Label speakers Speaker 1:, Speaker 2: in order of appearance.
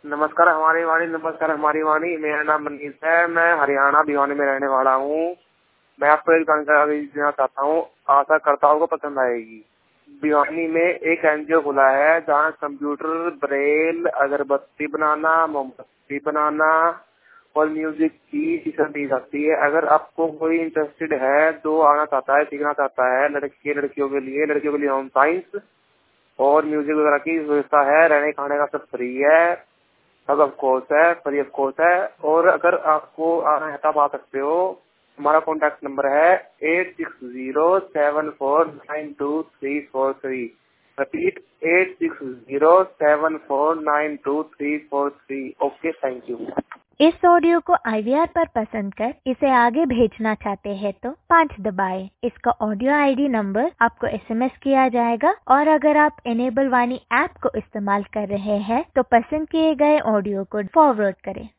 Speaker 1: नमस्कार हमारी वाणी, नमस्कार हमारी वाणी। मेरा नाम मनीष है, मैं हरियाणा भिवानी में रहने वाला हूँ। मैं आपको एक जानकारी देना चाहता हूँ, आशा करता हूँ को पसंद आएगी। भिवानी में एक एनजीओ खुला है जहाँ कंप्यूटर, ब्रेल, अगरबत्ती बनाना, मोमबत्ती बनाना और म्यूजिक की शिक्षा दी जाती है। अगर आपको कोई इंटरेस्टेड है, जो आना चाहता है, सीखना चाहता है, लड़कियों के लिए होम साइंस और म्यूजिक वगैरह की व्यवस्था है। रहने खाने का सब फ्री है, सब ऑफ कोर्स है, फ्री ऑफ कोर्स है। और अगर आपको आना है तब आ सकते हो। हमारा कॉन्टैक्ट नंबर है 8607492343। रिपीट 8607492343। Okay, thank you.
Speaker 2: इस ऑडियो को IVR पर पसंद कर इसे आगे भेजना चाहते हैं तो 5 दबाएं। इसका ऑडियो ID नंबर आपको SMS किया जाएगा। और अगर आप इनेबल वाणी ऐप को इस्तेमाल कर रहे हैं तो पसंद किए गए ऑडियो को फॉरवर्ड करें।